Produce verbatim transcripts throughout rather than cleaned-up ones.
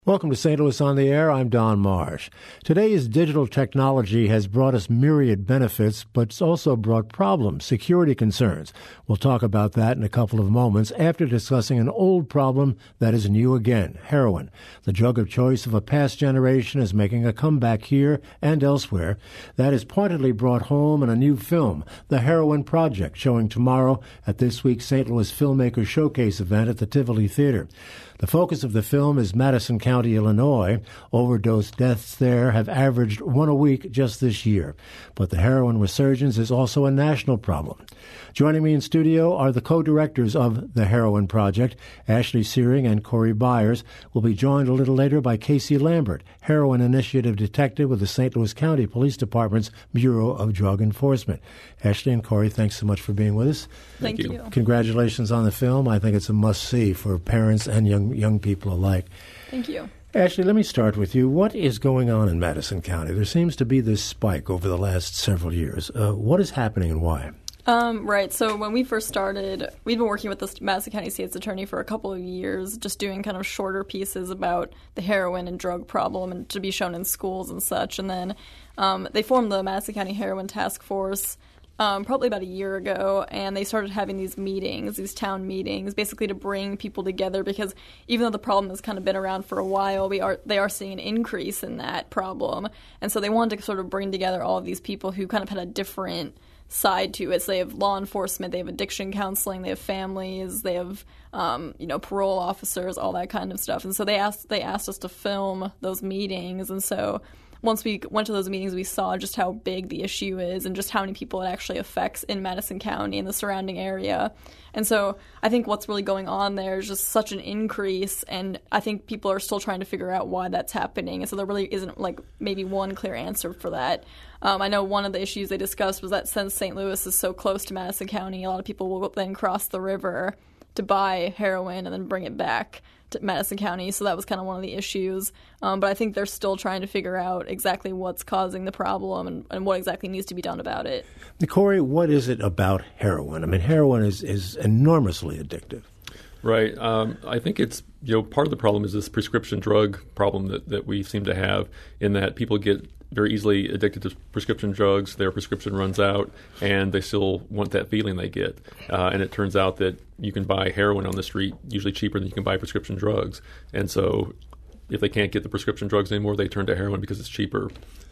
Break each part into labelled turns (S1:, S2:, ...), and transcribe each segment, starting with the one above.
S1: Welcome to Saint Louis on the Air. I'm Don Marsh. Today's digital technology has brought us myriad benefits, but it's also brought problems, security concerns. We'll talk about that in a couple of moments after discussing an old problem that is new again, heroin. The drug of choice of a past generation is making a comeback here and elsewhere. That is pointedly brought home in a new film, The Heroin Project, showing tomorrow at this week's Saint Louis Filmmakers Showcase event at the Tivoli Theater. The focus of the film is Madison County, Illinois. Overdose deaths there have averaged one a week just this year. But the heroin resurgence is also a national problem. Joining me in studio are the co-directors of The Heroin Project, Ashley Searing and Corey Byers. Will be joined a little later by Casey Lambert, Heroin Initiative Detective with the Saint Louis County Police Department's Bureau of Drug Enforcement. Ashley and Corey, thanks so much for being with us.
S2: Thank, Thank you. you.
S1: Congratulations on the film. I think it's a must-see for parents and young young people alike.
S2: Thank you.
S1: Ashley, let me start with you. What is going on in Madison County? There seems to be this spike over the last several years. Uh, what is happening and why?
S2: Um, right. So when we first started, we'd been working with the Madison County State's Attorney for a couple of years, just doing kind of shorter pieces about the heroin and drug problem and to be shown in schools and such. And then um, they formed the Madison County Heroin Task Force Um, probably about a year ago, and they started having these meetings, these town meetings, basically to bring people together because even though the problem has kind of been around for a while, we are they are seeing an increase in that problem. And so they wanted to sort of bring together all of these people who kind of had a different side to it. So they have law enforcement, they have addiction counseling, they have families, they have um, you know, parole officers, all that kind of stuff. And so they asked they asked us to film those meetings, and so once we went to those meetings, we saw just how big the issue is and just how many people it actually affects in Madison County and the surrounding area. And so I think what's really going on there is just such an increase, and I think people are still trying to figure out why that's happening. And so there really isn't, like, maybe one clear answer for that. Um, I know one of the issues they discussed was that since Saint Louis is so close to Madison County, a lot of people will then cross the river to buy heroin and then bring it back to Madison County, so that was kind of one of the issues. Um, but I think they're still trying to figure out exactly what's causing the problem and, and what exactly needs to be done about it.
S1: Corey, what is it about heroin? I mean, heroin is, is enormously addictive.
S3: Right. Um, I think it's, you know, part of the problem is this prescription drug problem that, that we seem to have, in that people get very easily addicted to prescription drugs. Their prescription runs out, and they still want that feeling they get. Uh, and it turns out that you can buy heroin on the street usually cheaper than you can buy prescription drugs. And so if they can't get the prescription drugs anymore, they turn to heroin because it's cheaper.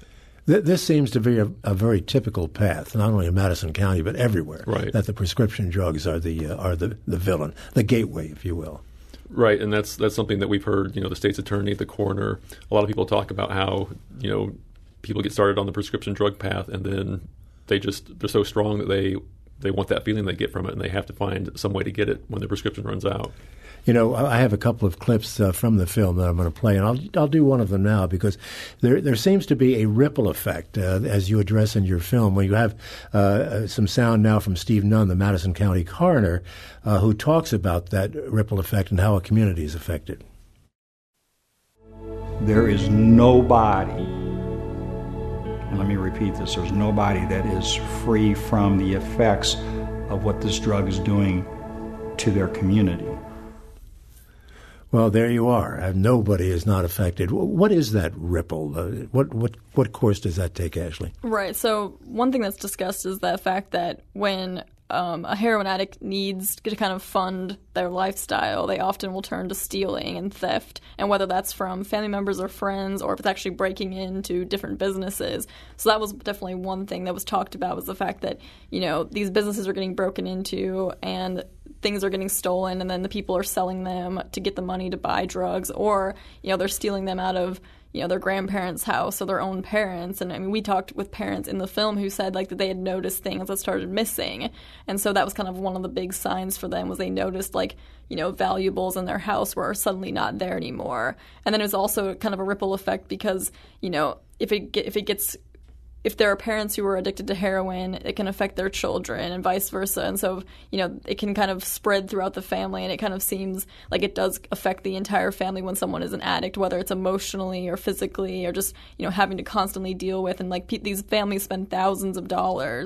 S1: This seems to be a, a very typical path, not only in Madison County but everywhere.
S3: Right. That
S1: the prescription drugs are the uh, are the, the villain, the gateway, if you will.
S3: Right, and that's that's something that we've heard. You know, the state's attorney, the coroner, a lot of people talk about how, you know, people get started on the prescription drug path, and then they just they're so strong that they they want that feeling they get from it, and they have to find some way to get it when the prescription runs out.
S1: You know, I have a couple of clips uh, from the film that I'm going to play, and I'll I'll do one of them now because there there seems to be a ripple effect uh, as you address in your film. When you have uh, some sound now from Steve Nunn, the Madison County coroner, uh, who talks about that ripple effect and how a community is affected.
S4: There is nobody, and let me repeat this, there's nobody that is free from the effects of what this drug is doing to their community.
S1: Well, there you are. Uh, nobody is not affected. What is that ripple? Uh, what what what course does that take, Ashley?
S2: Right. So one thing that's discussed is the fact that when um, a heroin addict needs to kind of fund their lifestyle, they often will turn to stealing and theft, and whether that's from family members or friends or if it's actually breaking into different businesses. So that was definitely one thing that was talked about, was the fact that, you know, these businesses are getting broken into and things are getting stolen, and then the people are selling them to get the money to buy drugs, or, you know, they're stealing them out of, you know, their grandparents' house or their own parents. And I mean, we talked with parents in the film who said, like, that they had noticed things that started missing. And so that was kind of one of the big signs for them, was they noticed, like, you know, valuables in their house were suddenly not there anymore. And then it was also kind of a ripple effect because, you know, if it if it gets if there are parents who are addicted to heroin, it can affect their children and vice versa. And so, you know, it can kind of spread throughout the family, and it kind of seems like it does affect the entire family when someone is an addict, whether it's emotionally or physically or just, you know, having to constantly deal with. And, like, pe- these families spend thousands of dollars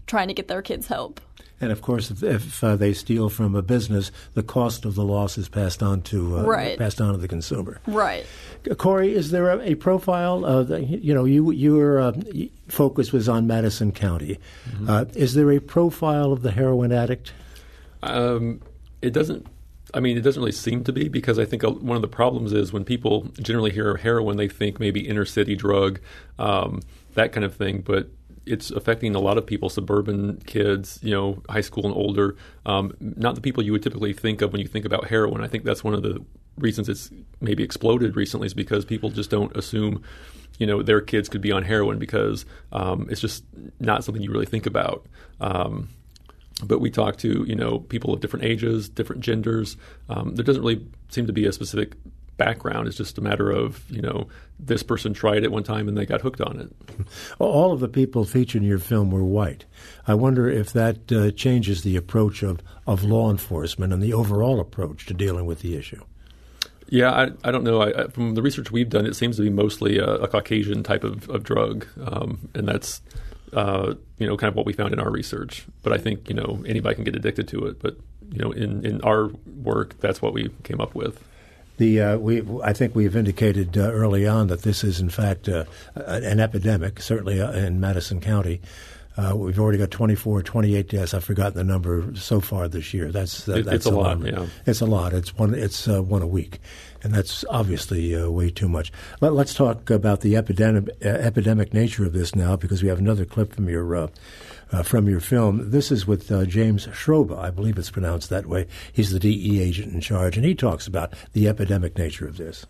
S2: trying to get their kids help.
S1: And of course, if, if uh, they steal from a business, the cost of the loss is passed on to uh,
S2: right.
S1: passed on to the consumer.
S2: Right.
S1: Corey, is there a, a profile? Of the, you know, you your uh, focus was on Madison County. Mm-hmm. Uh, is there a profile of the heroin addict?
S3: Um, it doesn't. I mean, it doesn't really seem to be, because I think one of the problems is when people generally hear heroin, they think maybe inner city drug, um, that kind of thing, but it's affecting a lot of people, suburban kids, you know, high school and older, um, not the people you would typically think of when you think about heroin. I think that's one of the reasons it's maybe exploded recently, is because people just don't assume, you know, their kids could be on heroin, because um, it's just not something you really think about. Um, but we talk to, you know, people of different ages, different genders. Um, there doesn't really seem to be a specific background. It's just a matter of, you know, this person tried it one time and they got hooked on it.
S1: All of the people featured in your film were white. I wonder if that uh, changes the approach of, of law enforcement and the overall approach to dealing with the issue.
S3: Yeah, I, I don't know. I, I, from the research we've done, it seems to be mostly a, a Caucasian type of, of drug, um, and that's uh, you know, kind of what we found in our research. But I think, you know, anybody can get addicted to it. But, you know, in, in our work, that's what we came up with.
S1: The uh, we I think we've indicated uh, early on that this is in fact uh, an epidemic, certainly uh, in Madison County. Uh, we've already got twenty-four, twenty-eight deaths. I've forgotten the number so far this year. That's uh,
S3: it,
S1: that's
S3: it's a lot. Yeah,
S1: it's a lot. It's one. It's uh, one a week, and that's obviously uh, way too much. Let, let's talk about the epidemic uh, epidemic nature of this now, because we have another clip from your. Uh, Uh, from your film. This is with uh, James Schroba, I believe it's pronounced that way. He's the D E agent in charge, and he talks about the epidemic nature of this.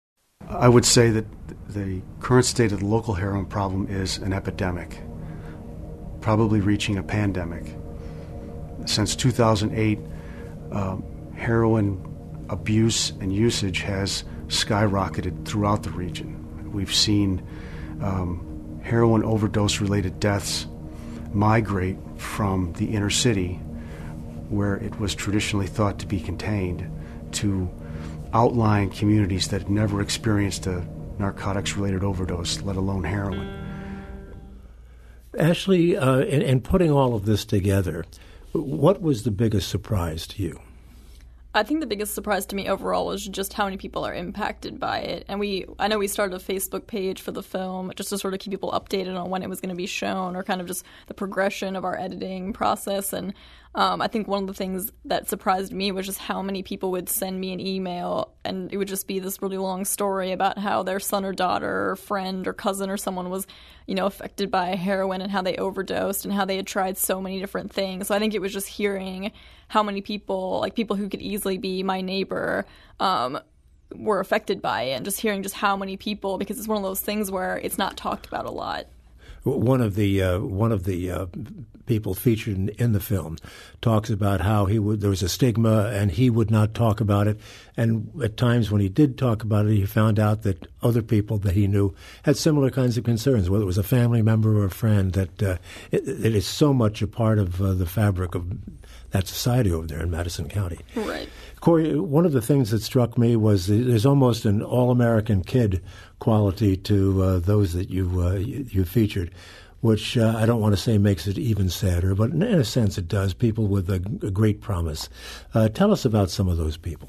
S5: I would say that the current state of the local heroin problem is an epidemic, probably reaching a pandemic. Since two thousand eight, uh, heroin abuse and usage has skyrocketed throughout the region. We've seen um, heroin overdose-related deaths migrate from the inner city, where it was traditionally thought to be contained, to outlying communities that had never experienced a narcotics-related overdose, let alone heroin.
S1: Ashley, uh, in, in putting all of this together, what was the biggest surprise to you?
S2: I think the biggest surprise to me overall was just how many people are impacted by it. And we, I know we started a Facebook page for the film just to sort of keep people updated on when it was going to be shown, or kind of just the progression of our editing process. And um, I think one of the things that surprised me was just how many people would send me an email, and it would just be this really long story about how their son or daughter or friend or cousin or someone was, you know, affected by heroin, and how they overdosed, and how they had tried so many different things. So I think it was just hearing how many people, like people who could easily be my neighbor, um, were affected by it, and just hearing just how many people, because it's one of those things where it's not talked about a lot.
S1: One of the uh, one of the uh, people featured in, in the film talks about how he would there was a stigma, and he would not talk about it. And at times when he did talk about it, he found out that other people that he knew had similar kinds of concerns, whether it was a family member or a friend. That uh, it, it is so much a part of uh, the fabric of that society over there in Madison County.
S2: Right.
S1: Corey, one of the things that struck me was there's almost an all-American kid quality to uh, those that you, uh, you you featured, which uh, I don't want to say makes it even sadder, but in a sense it does. People with a, a great promise. Uh, tell us about some of those people.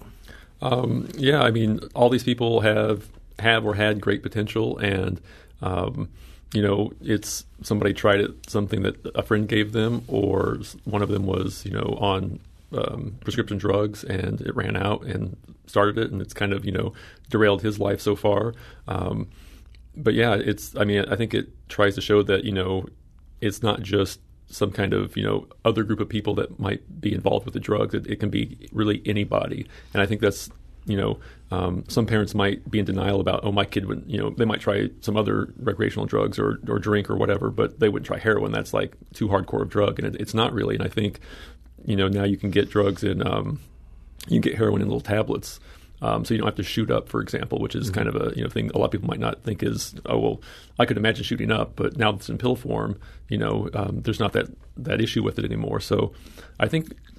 S3: Um, yeah, I mean, all these people have have or had great potential, and um, you know, it's somebody tried it, something that a friend gave them, or one of them was, you know, on um, prescription drugs and it ran out and started it, and it's kind of, you know, derailed his life so far. Um, but yeah, it's, I mean, I think it tries to show that, you know, it's not just some kind of, you know, other group of people that might be involved with the drugs. It, it can be really anybody. And I think that's, you know, um, some parents might be in denial about, oh, my kid would, you know, they might try some other recreational drugs or, or drink or whatever, but they wouldn't try heroin. That's like too hardcore of drug. And it, it's not really. And I think, you know, now you can get drugs in, um, you can get heroin in little tablets. Um, so you don't have to shoot up, for example, which is mm-hmm. kind of a, you know, thing a lot of people might not think is, oh, well, I could imagine shooting up, but now it's in pill form, you know, um, there's not that, that issue with it anymore. So I think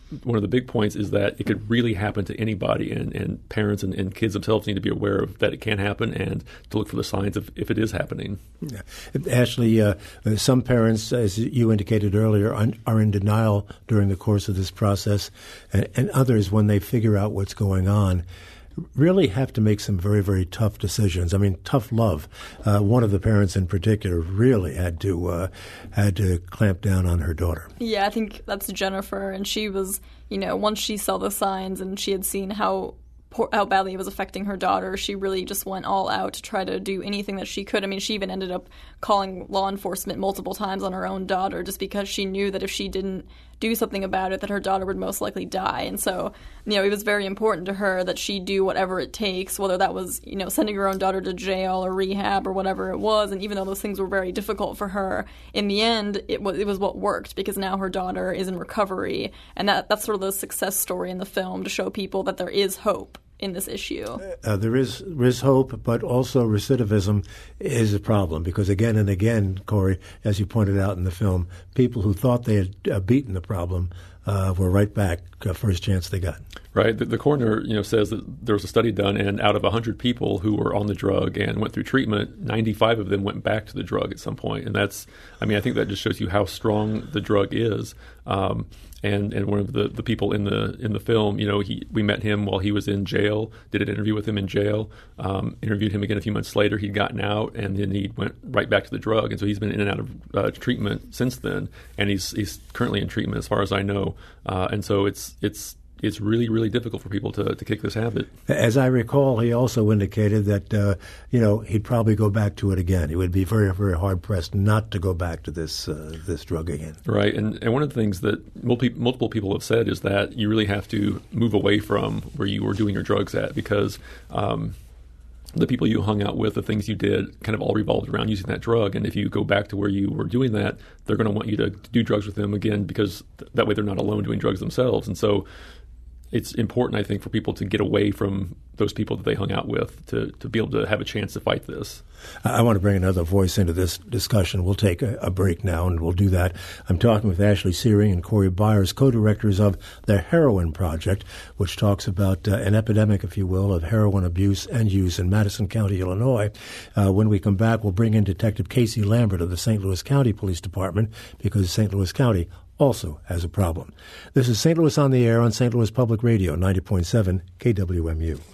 S3: one of the big points is that it could really happen to anybody, and, and parents and, and kids themselves need to be aware of that it can happen and to look for the signs of if it is happening.
S1: Yeah. Ashley, uh, some parents, as you indicated earlier, are, are in denial during the course of this process, and, and others, when they figure out what's going on, really have to make some very, very tough decisions. I mean, tough love. Uh, one of the parents in particular really had to uh, had to clamp down on her daughter.
S2: Yeah, I think that's Jennifer, and she was, you know, once she saw the signs and she had seen how poor, how badly it was affecting her daughter, she really just went all out to try to do anything that she could. I mean, she even ended up calling law enforcement multiple times on her own daughter just because she knew that if she didn't do something about it, that her daughter would most likely die. And so, you know, it was very important to her that she do whatever it takes, whether that was, you know, sending her own daughter to jail or rehab or whatever it was. And even though those things were very difficult for her, in the end, it was it was what worked, because now her daughter is in recovery. And that that's sort of the success story in the film, to show people that there is hope in this issue.
S1: Uh, there is there is hope, but also recidivism is a problem, because again and again, Corey, as you pointed out in the film, people who thought they had uh, beaten the problem uh, were right back uh, first chance they got.
S3: Right. The, the coroner, you know, says that there was a study done, and out of one hundred people who were on the drug and went through treatment, ninety-five of them went back to the drug at some point. And that's, I mean, I think that just shows you how strong the drug is. Um, and and one of the, the people in the in the film, you know, he we met him while he was in jail, did an interview with him in jail, um, interviewed him again a few months later. He'd gotten out, and then he went right back to the drug. And so he's been in and out of uh, treatment since then, and he's he's currently in treatment as far as I know. Uh, and so it's it's it's really, really difficult for people to, to kick this habit.
S1: As I recall, he also indicated that, uh, you know, he'd probably go back to it again. He would be very, very hard-pressed not to go back to this uh, this drug again.
S3: Right. And, and one of the things that multi, multiple people have said is that you really have to move away from where you were doing your drugs at, because um, the people you hung out with, the things you did, kind of all revolved around using that drug. And if you go back to where you were doing that, they're going to want you to do drugs with them again, because th- that way they're not alone doing drugs themselves. And so it's important, I think, for people to get away from those people that they hung out with to, to be able to have a chance to fight this.
S1: I want to bring another voice into this discussion. We'll take a, a break now, and we'll do that. I'm talking with Ashley Searing and Corey Byers, co-directors of the Heroin Project, which talks about uh, an epidemic, if you will, of heroin abuse and use in Madison County, Illinois. Uh, when we come back, we'll bring in Detective Casey Lambert of the Saint Louis County Police Department, because Saint Louis County also has a problem. This is Saint Louis on the Air on Saint Louis Public Radio, ninety point seven K W M U.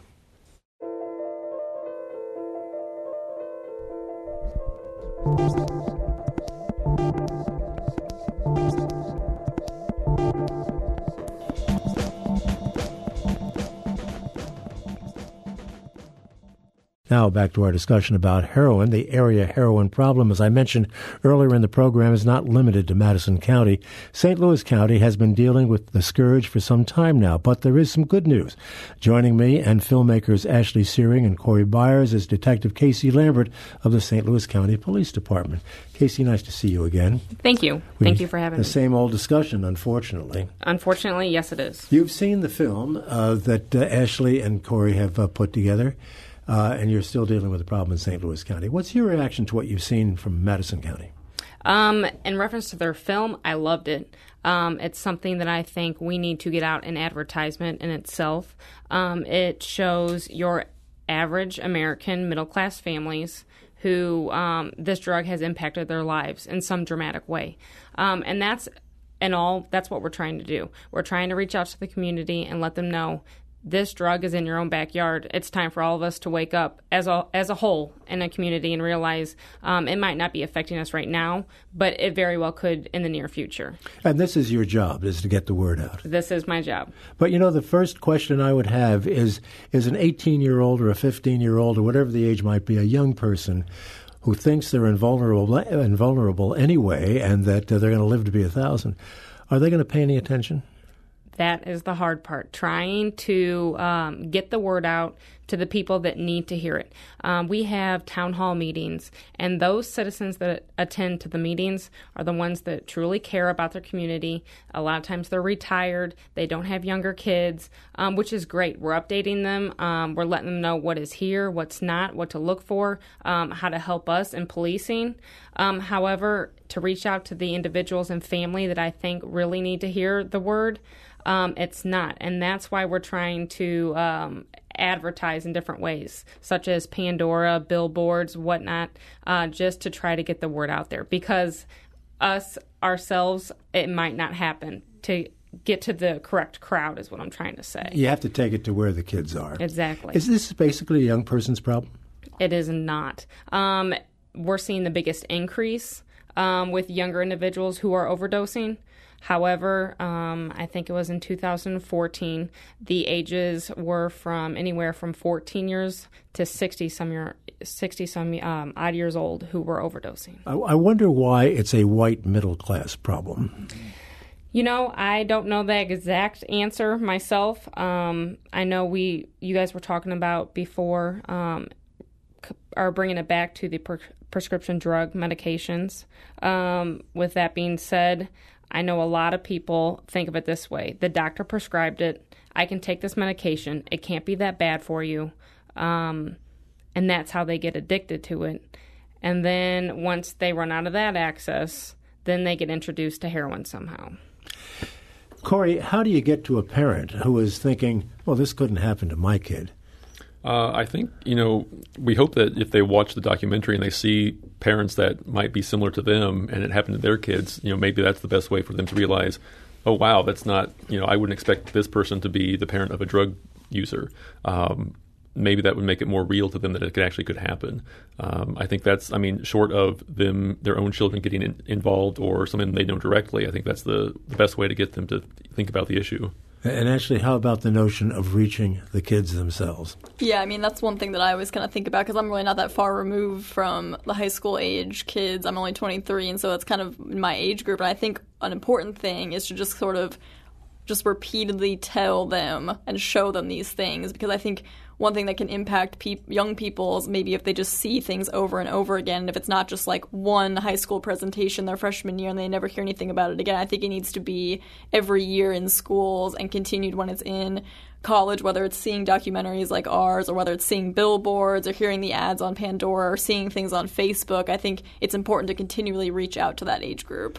S1: Now back to our discussion about heroin. The area heroin problem, as I mentioned earlier in the program, is not limited to Madison County. Saint Louis County has been dealing with the scourge for some time now, but there is some good news. Joining me and filmmakers Ashley Searing and Corey Byers is Detective Casey Lambert of the Saint Louis County Police Department. Casey, nice to see you again.
S6: Thank you.
S1: We,
S6: Thank you for having
S1: the
S6: me.
S1: The same old discussion, unfortunately.
S6: Unfortunately, yes, it is.
S1: You've seen the film uh, that uh, Ashley and Corey have uh, put together. Uh, and you're still dealing with the problem in Saint Louis County. What's your reaction to what you've seen from Madison County?
S6: Um, in reference to their film, I loved it. Um, it's something that I think we need to get out in advertisement in itself. Um, it shows your average American middle-class families who um, this drug has impacted their lives in some dramatic way. Um, and that's and all. That's what we're trying to do. We're trying to reach out to the community and let them know this drug is in your own backyard. It's time for all of us to wake up as a as a whole in a community and realize um, it might not be affecting us right now, but it very well could in the near future.
S1: And this is your job, is to get the word out.
S6: This is my job.
S1: But, you know, the first question I would have is, is an eighteen-year-old or a fifteen-year-old or whatever the age might be, a young person who thinks they're invulnerable, invulnerable anyway and that uh, they're going to live to be a thousand, are they going to pay any attention?
S6: That is the hard part, trying to um, get the word out to the people that need to hear it. Um, we have town hall meetings, and those citizens that attend to the meetings are the ones that truly care about their community. A lot of times they're retired. They don't have younger kids, um, which is great. We're updating them. Um, we're letting them know what is here, what's not, what to look for, um, how to help us in policing. Um, however, to reach out to the individuals and family that I think really need to hear the word, Um, it's not. And that's why we're trying to um, advertise in different ways, such as Pandora, billboards, whatnot, uh, just to try to get the word out there. Because us, ourselves, it might not happen to get to the correct crowd is what I'm trying to say.
S1: You have to take it to where the kids are.
S6: Exactly.
S1: Is this basically a young person's problem?
S6: It is not. Um, we're seeing the biggest increase um, with younger individuals who are overdosing. However, um, I think it was in two thousand fourteen, the ages were from anywhere from fourteen years to sixty some year, sixty some um, odd years old who were overdosing.
S1: I, I wonder why it's a white middle class problem.
S6: You know, I don't know the exact answer myself. Um, I know we, you guys were talking about before, um, c- are bringing it back to the per- prescription drug medications. Um, with that being said, I know a lot of people think of it this way. The doctor prescribed it. I can take this medication. It can't be that bad for you. Um, and that's how they get addicted to it. And then once they run out of that access, then they get introduced to heroin somehow.
S1: Corey, how do you get to a parent who is thinking, well, this couldn't happen to my kid?
S3: Uh, I think, you know, we hope that if they watch the documentary and they see parents that might be similar to them and it happened to their kids, you know, maybe that's the best way for them to realize, oh, wow, that's not, you know, I wouldn't expect this person to be the parent of a drug user. Um, maybe that would make it more real to them that it could actually could happen. Um, I think that's, I mean, short of them, their own children getting in, involved or something they know directly, I think that's the, the best way to get them to think about the issue.
S1: And actually, how about the notion of reaching the kids themselves?
S2: Yeah, I mean, that's one thing that I always kind of think about because I'm really not that far removed from the high school age kids. I'm only twenty-three, and so it's kind of in my age group. And I think an important thing is to just sort of just repeatedly tell them and show them these things, because I think one thing that can impact pe- young people is maybe if they just see things over and over again. If it's not just like one high school presentation their freshman year and they never hear anything about it again, I think it needs to be every year in schools and continued when it's in college, whether it's seeing documentaries like ours or whether it's seeing billboards or hearing the ads on Pandora or seeing things on Facebook. I think it's important to continually reach out to that age group.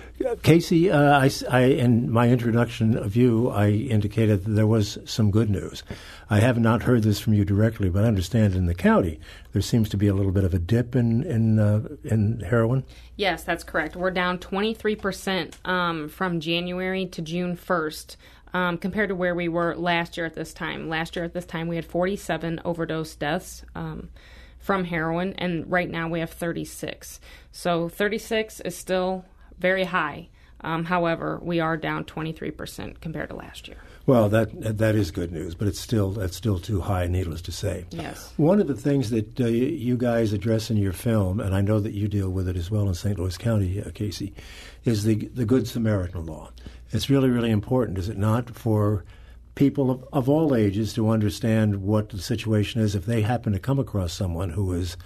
S1: Casey, uh, I, I, in my introduction of you, I indicated that there was some good news. I have not heard this from you directly, but I understand in the county there seems to be a little bit of a dip in in, uh, in heroin.
S6: Yes, that's correct. We're down twenty-three percent um, from January to June first um, compared to where we were last year at this time. Last year at this time we had forty-seven overdose deaths um, from heroin, and right now we have thirty-six. So thirty-six is still very high. Um, however, we are down twenty-three percent compared to last year.
S1: Well, that that is good news, but it's still that's still too high, needless to say.
S6: Yes.
S1: One of the things that uh, you guys address in your film, and I know that you deal with it as well in Saint Louis County, uh, Casey, is the the Good Samaritan law. It's really, really important, is it not, for people of, of all ages to understand what the situation is if they happen to come across someone who is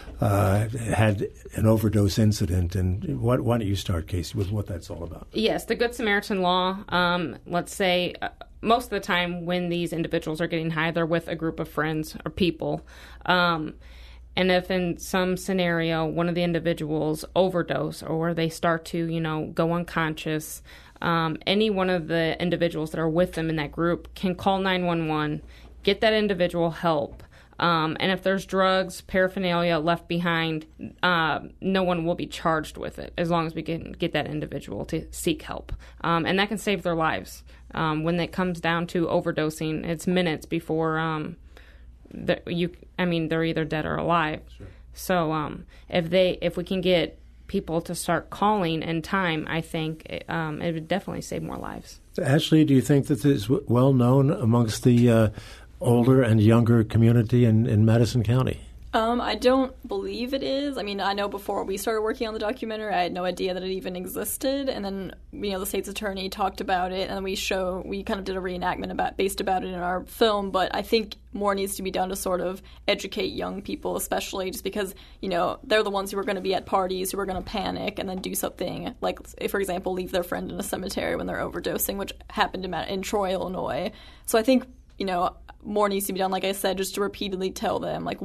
S1: Uh, had an overdose incident. And what, why don't you start, Casey, with what that's all about?
S6: Yes, the Good Samaritan law, um, let's say uh, most of the time when these individuals are getting high, they're with a group of friends or people. Um, and if in some scenario one of the individuals overdose or they start to, you know, go unconscious, um, any one of the individuals that are with them in that group can call nine one one, get that individual help. Um, and if there's drugs, paraphernalia left behind, uh, no one will be charged with it as long as we can get that individual to seek help. Um, and that can save their lives. Um, when it comes down to overdosing, it's minutes before um, the, you. I mean, they're either dead or alive. Sure. So um, if they, if we can get people to start calling in time, I think it, um, it would definitely save more lives.
S1: Ashley, do you think that this is well known amongst the uh, older and younger community in, in Madison County?
S2: Um, I don't believe it is. I mean, I know before we started working on the documentary, I had no idea that it even existed. And then, you know, the state's attorney talked about it, and we show we kind of did a reenactment about based about it in our film. But I think more needs to be done to sort of educate young people, especially just because, you know, they're the ones who are going to be at parties, who are going to panic and then do something like, for example, leave their friend in a cemetery when they're overdosing, which happened in, in Troy, Illinois. So I think, you know, more needs to be done, like I said, just to repeatedly tell them, like, what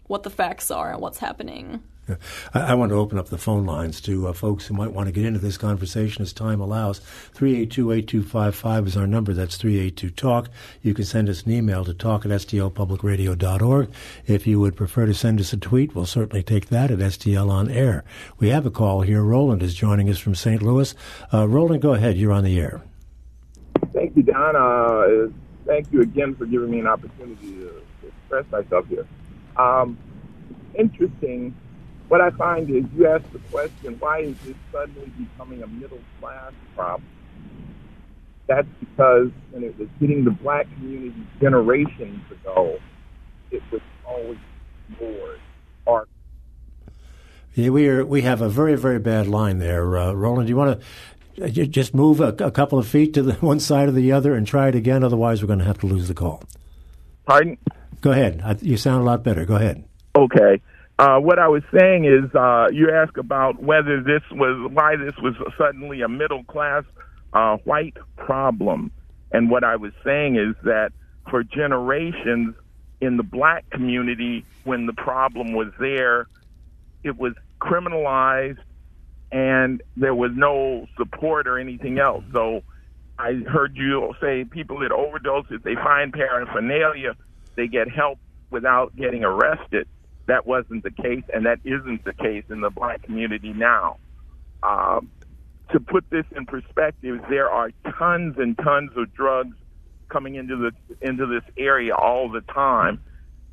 S2: what the facts are and what's happening.
S1: I, I want to open up the phone lines to uh, folks who might want to get into this conversation as time allows. three eight two, eight two five five is our number. That's three eight two talk. You can send us an email to talk at s t l public radio dot org. If you would prefer to send us a tweet, we'll certainly take that at S T L On Air. We have a call here. Roland is joining us from Saint Louis. Uh, Roland, go ahead. You're on the air.
S7: Thank you, Don. Uh, thank you again for giving me an opportunity to express myself here. Um, interesting. What I find is you ask the question, why is this suddenly becoming a middle-class problem? That's because when it was hitting the black community generations ago, it was always ignored. Or
S1: yeah, we are. We have a very, very bad line there. Uh, Roland, do you want to just move a, a couple of feet to the one side or the other and try it again? Otherwise, we're going to have to lose the call.
S7: Pardon?
S1: Go ahead. I, you sound a lot better. Go ahead.
S7: Okay. Uh, what I was saying is, uh, you asked about whether this was, why this was suddenly a middle-class uh, white problem. And what I was saying is that for generations in the black community, when the problem was there, it was criminalized and there was no support or anything else. So I heard you say people that overdose, if they find paraphernalia, they get help without getting arrested. That wasn't the case, and that isn't the case in the black community now. Um, to put this in perspective, there are tons and tons of drugs coming into the into this area all the time,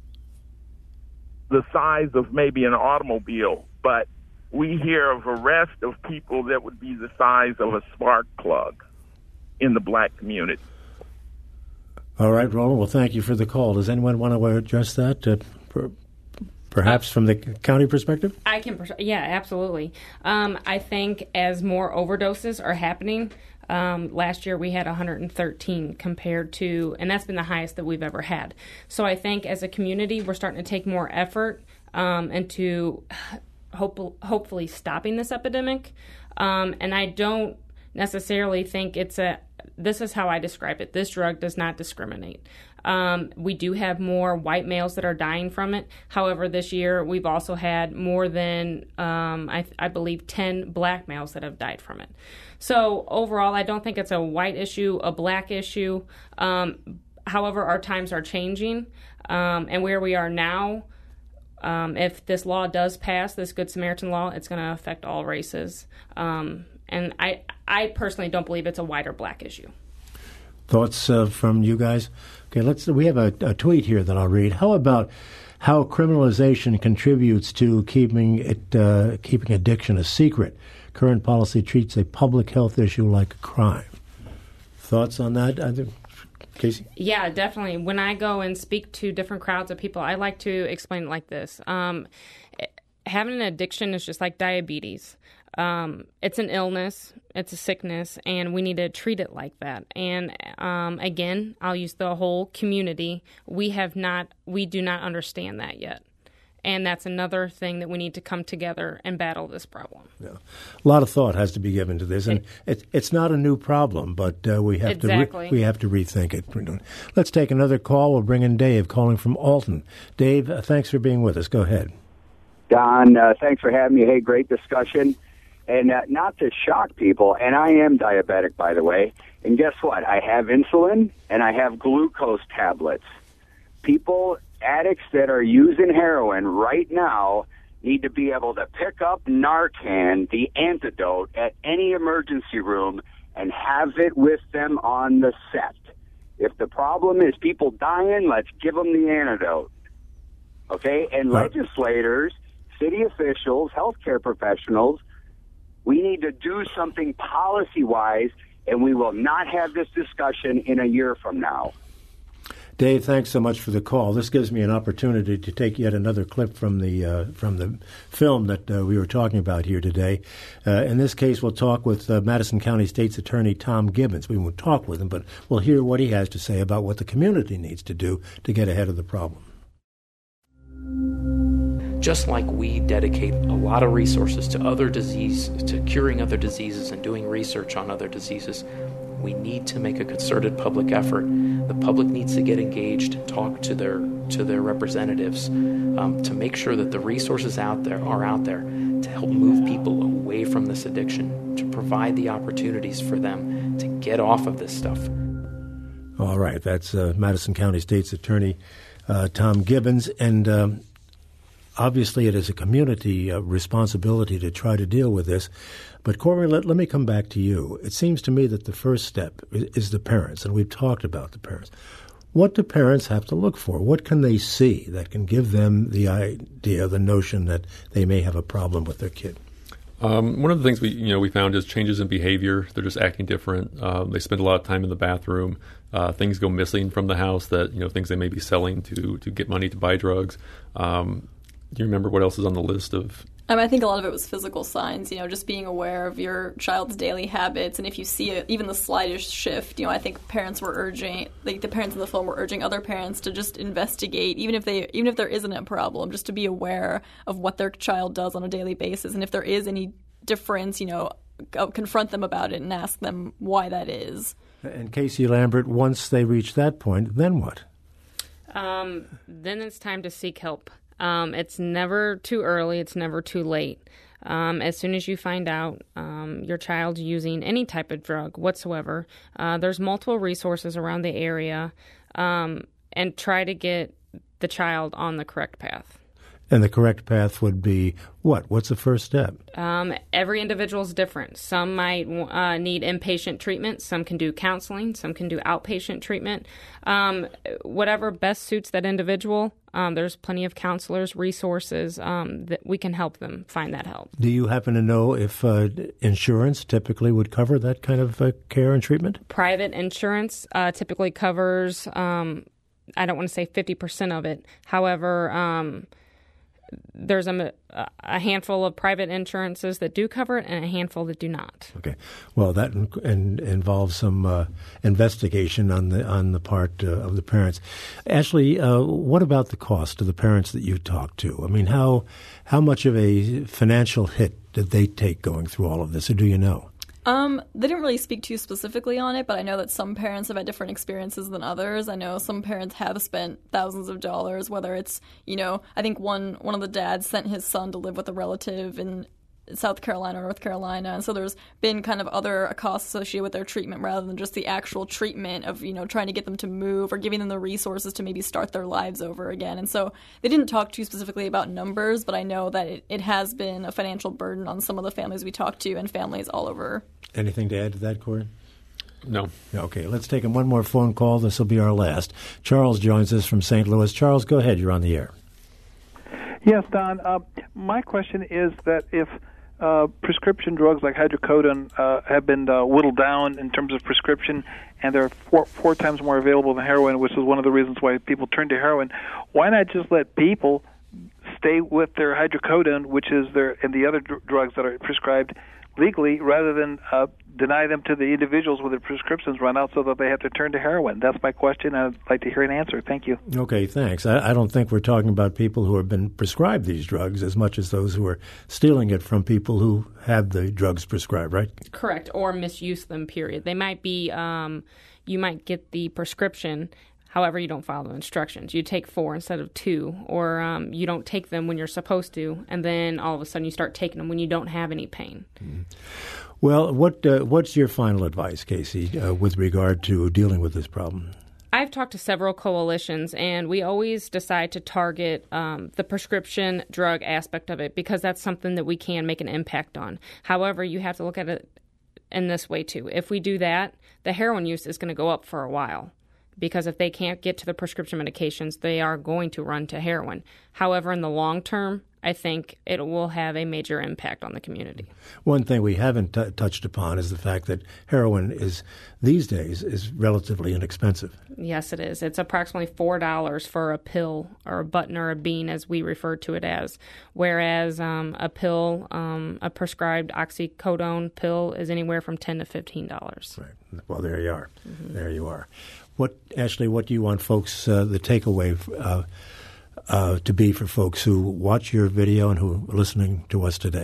S7: the size of maybe an automobile, but we hear of arrest of people that would be the size of a spark plug in the black community.
S1: All right, Roland, well, thank you for the call. Does anyone want to address that? Uh, per- Perhaps from the county perspective?
S6: I can, yeah, absolutely. Um, I think as more overdoses are happening, um, last year we had one hundred thirteen compared to, and that's been the highest that we've ever had. So I think as a community, we're starting to take more effort um, into hope, hopefully stopping this epidemic. Um, and I don't necessarily think it's a, this is how I describe it. This drug does not discriminate. Um, we do have more white males that are dying from it. However, this year we've also had more than, um, I, I believe, ten black males that have died from it. So overall, I don't think it's a white issue, a black issue. Um, however, our times are changing, um, and where we are now, um, if this law does pass, this Good Samaritan law, it's going to affect all races. Um, and I, I personally don't believe it's a white or black issue.
S1: Thoughts uh, from you guys? Okay, let's. We have a, a tweet here that I'll read. How about how criminalization contributes to keeping it uh, keeping addiction a secret? Current policy treats a public health issue like a crime. Thoughts on that, uh, Casey?
S6: Yeah, definitely. When I go and speak to different crowds of people, I like to explain it like this. Um, having an addiction is just like diabetes. Um, it's an illness, it's a sickness, and we need to treat it like that. And um, again, I'll use the whole community. We have not, we do not understand that yet. And that's another thing that we need to come together and battle this problem. Yeah.
S1: A lot of thought has to be given to this, and it, it's not a new problem, but uh, we have
S6: exactly.
S1: to re- we have to rethink it. Let's take another call. We'll bring in Dave, calling from Alton. Dave, uh, thanks for being with us. Go ahead.
S8: Don, uh, thanks for having me. Hey, great discussion. And uh, not to shock people, and I am diabetic, by the way, and guess what? I have insulin, and I have glucose tablets. People, addicts that are using heroin right now need to be able to pick up Narcan, the antidote, at any emergency room and have it with them on the set. If the problem is people dying, let's give them the antidote. Okay? And
S1: right.
S8: legislators, city officials, healthcare professionals, we need to do something policy-wise, and we will not have this discussion in a year from now.
S1: Dave, thanks so much for the call. This gives me an opportunity to take yet another clip from the uh, from the film that uh, we were talking about here today. Uh, in this case, we'll talk with uh, Madison County State's Attorney Tom Gibbons. We won't talk with him, but we'll hear what he has to say about what the community needs to do to get ahead of the problem.
S9: Just like we dedicate a lot of resources to other disease, to curing other diseases and doing research on other diseases, we need to make a concerted public effort. The public needs to get engaged, talk to their to their representatives um, to make sure that the resources out there are out there to help move people away from this addiction, to provide the opportunities for them to get off of this stuff.
S1: All right, that's uh, Madison County State's Attorney uh, Tom Gibbons, and um, obviously it is a community uh, responsibility to try to deal with this. But Corey, let, let me come back to you. It seems to me that the first step is, is the parents, and we've talked about the parents. What do parents have to look for? What can they see that can give them the idea, the notion that they may have a problem with their kid?
S3: Um, one of the things we you know we found is changes in behavior. They're just acting different. Um, they spend a lot of time in the bathroom. Uh, things go missing from the house. That you know things they may be selling to to get money to buy drugs. Um, do you remember what else is on the list of?
S2: Um, I think a lot of it was physical signs, you know, just being aware of your child's daily habits. And if you see it, even the slightest shift, you know, I think parents were urging, like the parents in the film were urging other parents to just investigate, even if they, even if there isn't a problem, just to be aware of what their child does on a daily basis. And if there is any difference, you know, confront them about it and ask them why that is.
S1: And Casey Lambert, once they reach that point, then what?
S6: Um, then it's time to seek help. Um, it's never too early. It's never too late. Um, as soon as you find out um, your child's using any type of drug whatsoever, uh, there's multiple resources around the area, um, and try to get the child on the correct path.
S1: And the correct path would be what? What's the first step?
S6: Um, every individual is different. Some might uh, need inpatient treatment. Some can do counseling. Some can do outpatient treatment. Um, whatever best suits that individual, um, there's plenty of counselors, resources um, that we can help them find that help.
S1: Do you happen to know if uh, insurance typically would cover that kind of uh, care and treatment?
S6: Private insurance uh, typically covers, um, I don't want to say fifty percent of it. However, um, there's a, a handful of private insurances that do cover it and a handful that do not.
S1: Okay. Well, that in, in, involves some uh, investigation on the on the part uh, of the parents. Ashley, uh, what about the cost to the parents that you talked to? I mean, how how much of a financial hit did they take going through all of this, or do you know?
S2: Um, they didn't really speak too specifically on it, but I know that some parents have had different experiences than others. I know some parents have spent thousands of dollars, whether it's, you know, I think one one of the dads sent his son to live with a relative in South Carolina or North Carolina, and so there's been kind of other costs associated with their treatment rather than just the actual treatment of, you know, trying to get them to move or giving them the resources to maybe start their lives over again. And so they didn't talk too specifically about numbers, but I know that it, it has been a financial burden on some of the families we talked to and families all over.
S1: Anything to add to that, Corey?
S3: No.
S1: Okay, let's take one more phone call. This will be our last. Charles joins us from Saint Louis. Charles, go ahead. You're on the air.
S10: Yes, Don. Uh, my question is that if Uh, prescription drugs like hydrocodone uh, have been uh, whittled down in terms of prescription, and they're four, four times more available than heroin, which is one of the reasons why people turn to heroin. Why not just let people stay with their hydrocodone, which is their and the other dr- drugs that are prescribed legally, rather than uh, deny them to the individuals with their prescriptions run out so that they have to turn to heroin? That's my question. I'd like to hear an answer. Thank you.
S1: Okay, thanks. I, I don't think we're talking about people who have been prescribed these drugs as much as those who are stealing it from people who have the drugs prescribed, right?
S6: Correct, or misuse them, period. They might be, um, you might get the prescription, however, you don't follow the instructions. You take four instead of two, or um, you don't take them when you're supposed to, and then all of a sudden you start taking them when you don't have any pain.
S1: Mm-hmm. Well, what uh, what's your final advice, Casey, uh, with regard to dealing with this problem?
S6: I've talked to several coalitions, and we always decide to target um, the prescription drug aspect of it because that's something that we can make an impact on. However, you have to look at it in this way, too. If we do that, the heroin use is going to go up for a while. Because if they can't get to the prescription medications, they are going to run to heroin. However, in the long term, I think it will have a major impact on the community.
S1: One thing we haven't t- touched upon is the fact that heroin is, these days, is relatively inexpensive.
S6: Yes, it is. It's approximately four dollars for a pill or a button or a bean, as we refer to it as, whereas um, a pill, um, a prescribed oxycodone pill is anywhere from ten to fifteen dollars.
S1: Right. Well, there you are. Mm-hmm. There you are. What, Ashley, what do you want folks, uh, the takeaway uh, uh, to be for folks who watch your video and who are listening to us today?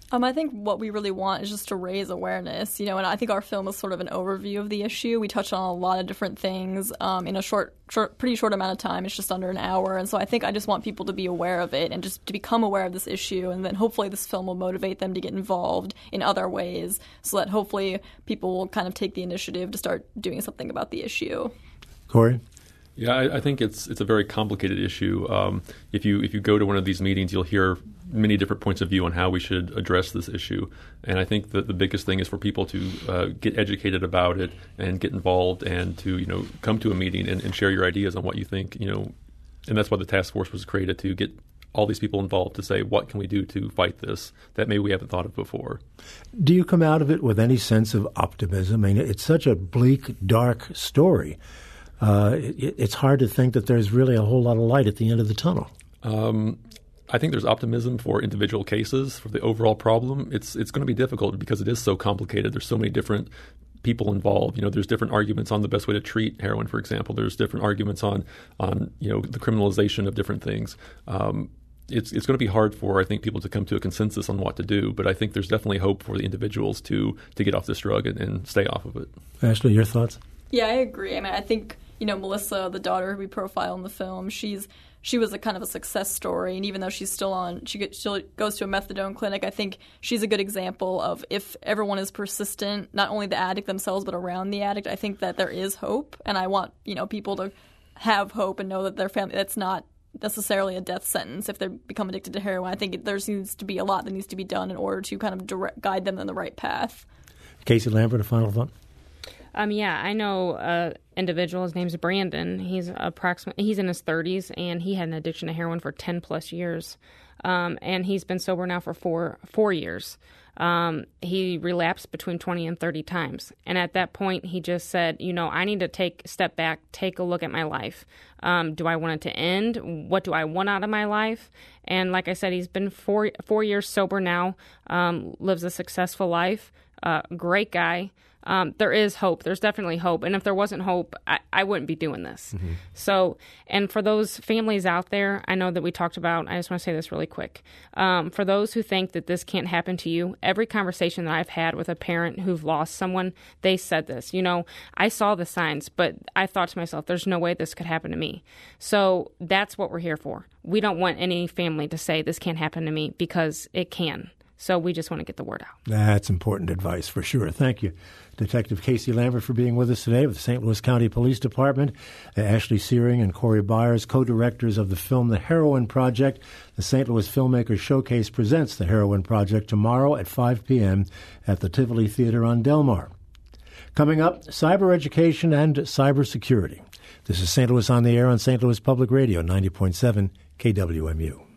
S2: Um, I think what we really want is just to raise awareness, you know, and I think our film is sort of an overview of the issue. We touch on a lot of different things um, in a short, short, pretty short amount of time. It's just under an hour. And so I think I just want people to be aware of it and just to become aware of this issue. And then hopefully this film will motivate them to get involved in other ways so that hopefully people will kind of take the initiative to start doing something about the issue.
S1: Corey?
S3: Yeah, I, I think it's it's a very complicated issue. Um, if you if you go to one of these meetings, you'll hear many different points of view on how we should address this issue. And I think that the biggest thing is for people to uh, get educated about it and get involved and to you know come to a meeting and, and share your ideas on what you think. You know, and that's why the task force was created, to get all these people involved to say, what can we do to fight this that maybe we haven't thought of before.
S1: Do you come out of it with any sense of optimism? I mean, it's such a bleak, dark story. Uh, it, it's hard to think that there's really a whole lot of light at the end of the tunnel.
S3: Um, I think there's optimism for individual cases. For the overall problem, it's it's going to be difficult because it is so complicated. There's so many different people involved. You know, there's different arguments on the best way to treat heroin, for example. There's different arguments on on you know the criminalization of different things. Um, it's it's going to be hard for, I think, people to come to a consensus on what to do. But I think there's definitely hope for the individuals to to get off this drug and, and stay off of it.
S1: Ashley, your thoughts?
S2: Yeah, I agree. I mean, I think, you know, Melissa, the daughter who we profile in the film, she's she was a kind of a success story. And even though she's still on, she get, still goes to a methadone clinic, I think she's a good example of if everyone is persistent, not only the addict themselves, but around the addict, I think that there is hope. And I want, you know, people to have hope and know that their family, that's not necessarily a death sentence if they become addicted to heroin. I think there needs to be a lot that needs to be done in order to kind of direct, guide them in the right path.
S1: Casey Lambert, a final thought?
S6: Um, yeah, I know an individual. His name's Brandon. He's approximately he's in his thirties, and he had an addiction to heroin for ten plus years. Um, and he's been sober now for four four years. Um, he relapsed between twenty and thirty times. And at that point, he just said, you know, I need to take a step back, take a look at my life. Um, do I want it to end? What do I want out of my life? And like I said, he's been four four years sober now, um, lives a successful life, uh, great guy. Um, there is hope. There's definitely hope. And if there wasn't hope, I, I wouldn't be doing this. Mm-hmm. So, and for those families out there, I know that we talked about, I just want to say this really quick. Um, for those who think that this can't happen to you, every conversation that I've had with a parent who've lost someone, they said this. You know, I saw the signs, but I thought to myself, there's no way this could happen to me. So that's what we're here for. We don't want any family to say this can't happen to me, because it can. So we just want to get the word out.
S1: That's important advice for sure. Thank you, Detective Casey Lambert, for being with us today with the Saint Louis County Police Department. Uh, Ashley Searing and Corey Byers, co-directors of the film The Heroin Project. The Saint Louis Filmmakers Showcase presents The Heroin Project tomorrow at five p.m. at the Tivoli Theater on Del Mar. Coming up, cyber education and cybersecurity. This is Saint Louis on the Air on Saint Louis Public Radio, ninety point seven K W M U.